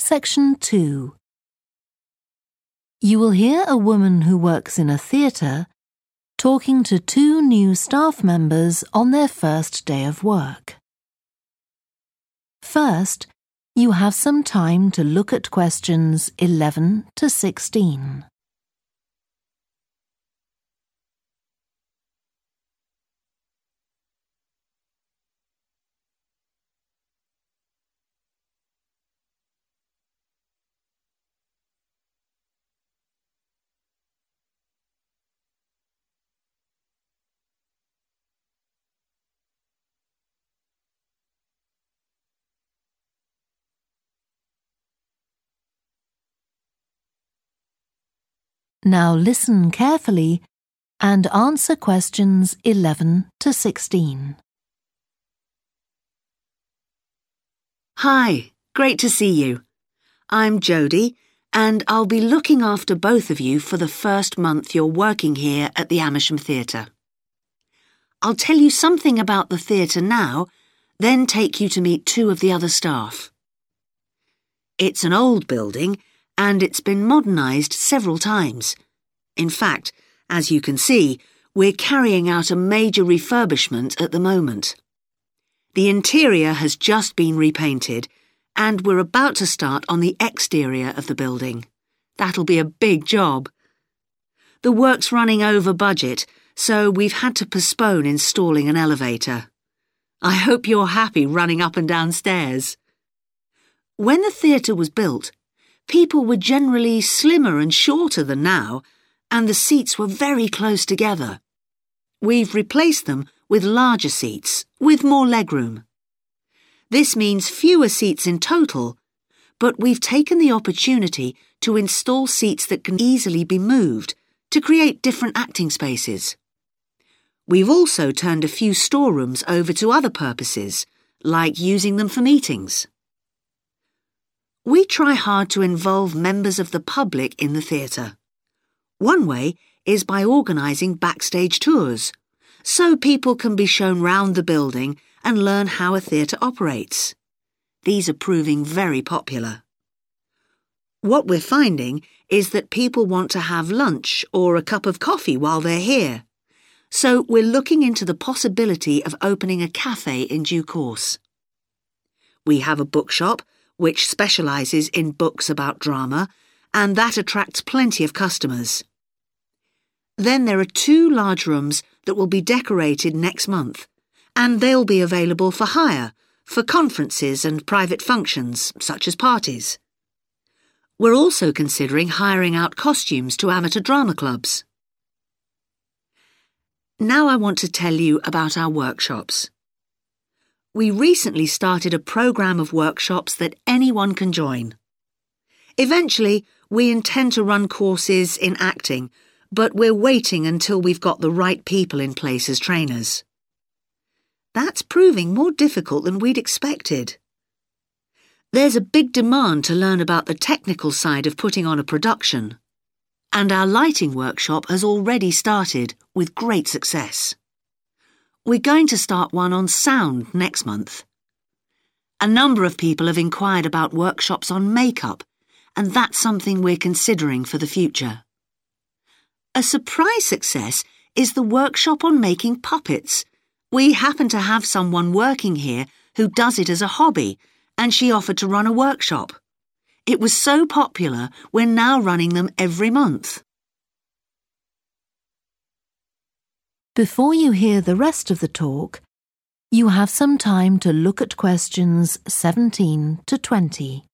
Section 2. You will hear a woman who works in a theatre talking to two new staff members on their first day of work. First, you have some time to look at questions 11 to 16. Now listen carefully and answer questions 11 to 16. Hi, great to see you. I'm Jodie, and I'll be looking after both of you for the first month you're working here at the Amersham Theatre. I'll tell you something about the theatre now, then take you to meet two of the other staff. It's an old building, and it's been modernised several times. In fact, as you can see, we're carrying out a major refurbishment at the moment. The interior has just been repainted, and we're about to start on the exterior of the building. That'll be a big job. The work's running over budget, so we've had to postpone installing an elevator. I hope you're happy running up and down stairs. When the theatre was built, people were generally slimmer and shorter than now, and the seats were very close together. We've replaced them with larger seats, with more legroom. This means fewer seats in total, but we've taken the opportunity to install seats that can easily be moved to create different acting spaces. We've also turned a few storerooms over to other purposes, like using them for meetings. We try hard to involve members of the public in the theatre. One way is by organising backstage tours, so people can be shown round the building and learn how a theatre operates. These are proving very popular. What we're finding is that people want to have lunch or a cup of coffee while they're here, so we're looking into the possibility of opening a cafe in due course. We have a bookshop which specialises in books about drama, and that attracts plenty of customers. Then there are two large rooms that will be decorated next month, and they'll be available for hire, for conferences and private functions, such as parties. We're also considering hiring out costumes to amateur drama clubs. Now I want to tell you about our workshops. We recently started a programme of workshops that anyone can join. Eventually, we intend to run courses in acting, but we're waiting until we've got the right people in place as trainers. That's proving more difficult than we'd expected. There's a big demand to learn about the technical side of putting on a production, and our lighting workshop has already started with great success. We're going to start one on sound next month. A number of people have inquired about workshops on makeup, and that's something we're considering for the future. A surprise success is the workshop on making puppets. We happen to have someone working here who does it as a hobby, and she offered to run a workshop. It was so popular, we're now running them every month. Before you hear the rest of the talk, you have some time to look at questions 17 to 20.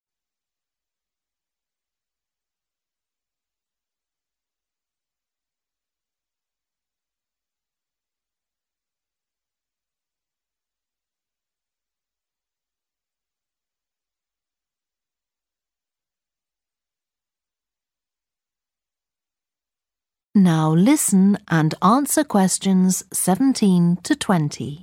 Now listen and answer questions 17 to 20.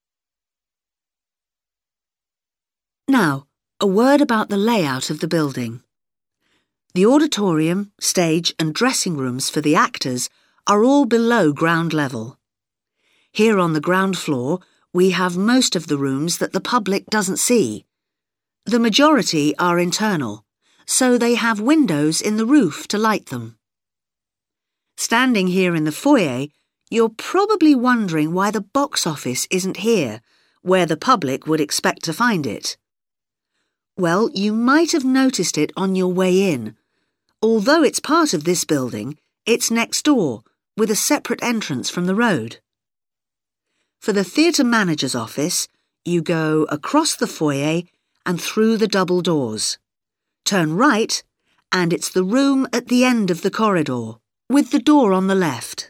Now, a word about the layout of the building. The auditorium, stage and dressing rooms for the actors are all below ground level. Here on the ground floor, we have most of the rooms that the public doesn't see. The majority are internal, so they have windows in the roof to light them. Standing here in the foyer, you're probably wondering why the box office isn't here, where the public would expect to find it. Well, you might have noticed it on your way in. Although it's part of this building, it's next door, with a separate entrance from the road. For the theatre manager's office, you go across the foyer and through the double doors. Turn right, and it's the room at the end of the corridor, with the door on the left.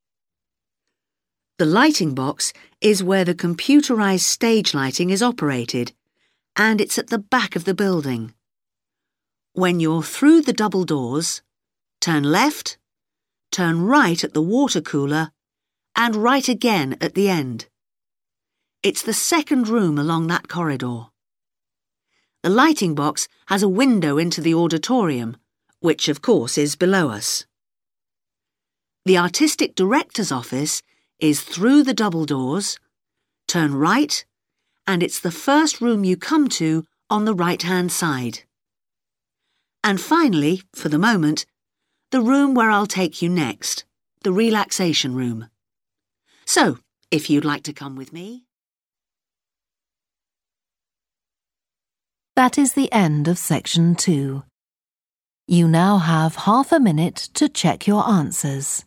The lighting box is where the computerized stage lighting is operated, and it's at the back of the building. When you're through the double doors, turn left, turn right at the water cooler, and right again at the end. It's the second room along that corridor. The lighting box has a window into the auditorium, which of course is below us. The artistic director's office is through the double doors, turn right, and it's the first room you come to on the right-hand side. And finally, for the moment, the room where I'll take you next, the relaxation room. So, if you'd like to come with me. That is the end of section 2. You now have half a minute to check your answers.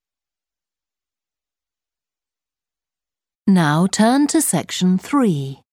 Now turn to section 3.